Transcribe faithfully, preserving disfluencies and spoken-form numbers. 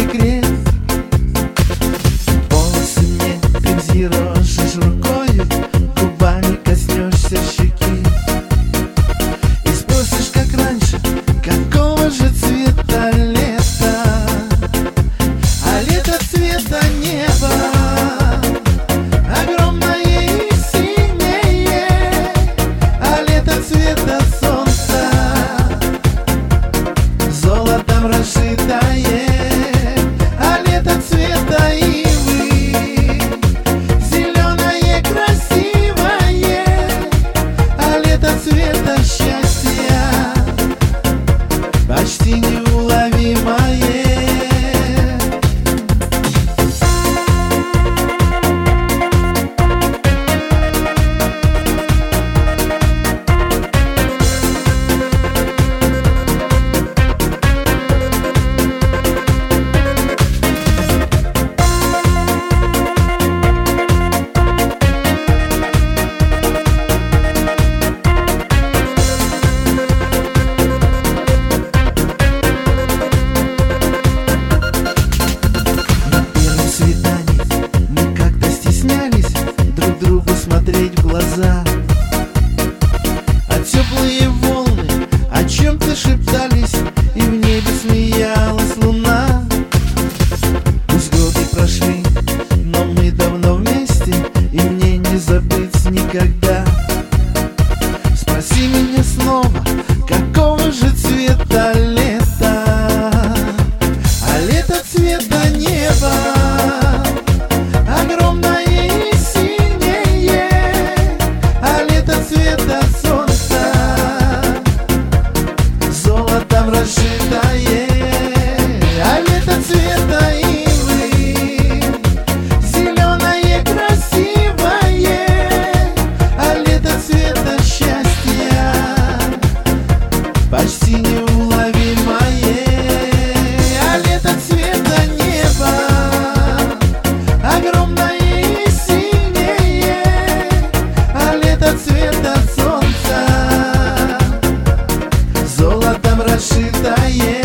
секрет. Волосы мне ты взъерошишь рукою, губами коснешься щеки и спросишь, как раньше, какого же цвета лето. А лето цвета неба, огромное и синее, а лето цвета солнца, золотом расшитое, а лето цвета ивы, зеленое красивое, а лето цвета счастья, почти неуловимое. Смотреть в глаза, а теплые волны о чем-то шептались, и в небе смеялась луна. Пусть годы прошли, но мы давно вместе, и мне не забыть никогда. Спроси меня снова, какого же цвета лето, а лето цвета неба, огромное и синее, а лето цвета солнца, золотом расшитое, а лето цвета ивы, зеленое красивое, а лето цвета счастья, почти неуловимое, а лето цвета неба, огромное и синее, а лето цвета солнца, золотом расшитое.